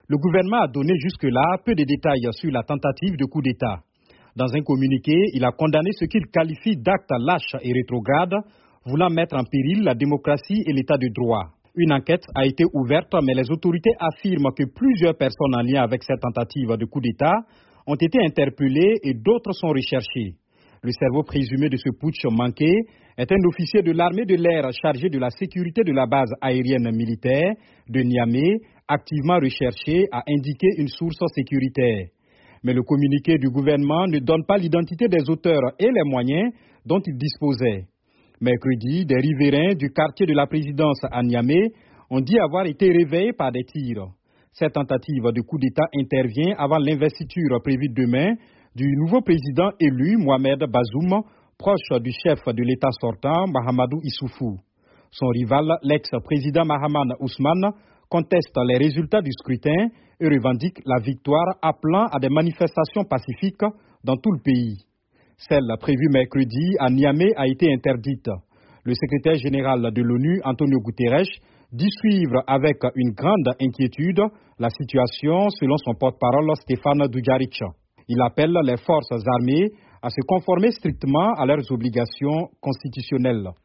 Le gouvernement a donné jusque-là peu de détails sur la tentative de coup d'État. Dans un communiqué, il a condamné ce qu'il qualifie d'acte lâche et rétrograde, voulant mettre en péril la démocratie et l'état de droit. Une enquête a été ouverte, mais les autorités affirment que plusieurs personnes en lien avec cette tentative de coup d'État ont été interpellées et d'autres sont recherchées. Le cerveau présumé de ce putsch manqué est un officier de l'armée de l'air chargé de la sécurité de la base aérienne militaire de Niamey, activement recherché, a indiqué une source sécuritaire. Mais le communiqué du gouvernement ne donne pas l'identité des auteurs et les moyens dont ils disposaient. Mercredi, des riverains du quartier de la présidence à Niamey ont dit avoir été réveillés par des tirs. Cette tentative de coup d'État intervient avant l'investiture prévue demain du nouveau président élu, Mohamed Bazoum, proche du chef de l'État sortant, Mahamadou Issoufou. Son rival, l'ex-président Mahaman Ousmane, conteste les résultats du scrutin et revendique la victoire, appelant à des manifestations pacifiques dans tout le pays. Celle prévue mercredi à Niamey a été interdite. Le secrétaire général de l'ONU, Antonio Guterres, dit suivre avec une grande inquiétude la situation selon son porte-parole Stéphane Dujarric. Il appelle les forces armées à se conformer strictement à leurs obligations constitutionnelles.